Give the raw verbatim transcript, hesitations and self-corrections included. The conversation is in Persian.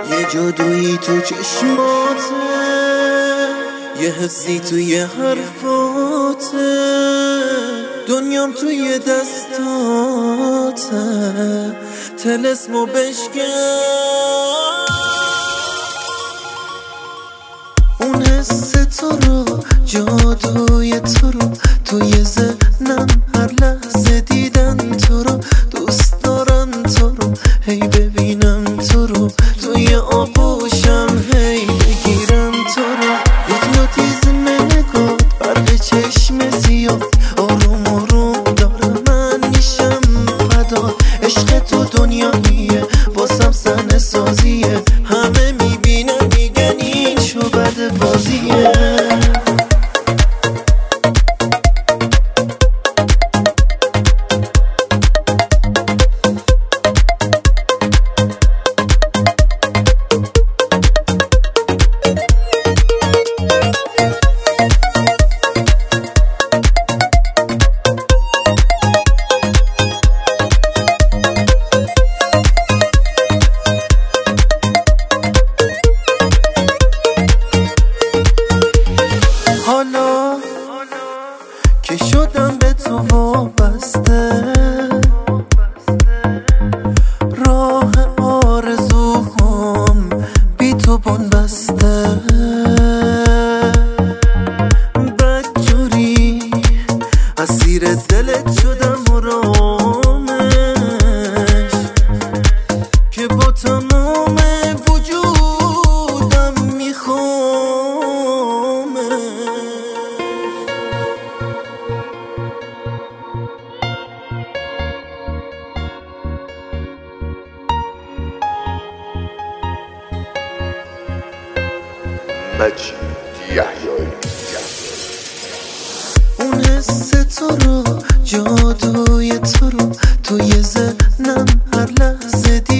یه جادویی تو چشماته، یه حسی توی حرفاته، دنیام توی دستاته، طلسمو بشکن. اون حس تو رو، جادوی تو رو توی ذهنم، هر لحظه دیدن تو رو، دوست دارم تو رو، هی ببینم تو رو، توی آغوشم هی بگیرم تو رو. هیپنوتیزم نگاه، برق چشم زیاد، آروم آروم داره من میشم فدا. عشق تو دنیاییه، واسم صحنه سازیه، همه میبینن میگن این شو بد بازیه. حالا که شدم به تو وابسته، راه آرزوهام بی تو بنبسته، بدجوری اسیر دلت شدم و رامش، که با تمام وجودم میخوامش. مجید یحیایی. اون حس تو رو، جادوی تو رو توی ذهنم، هر لحظه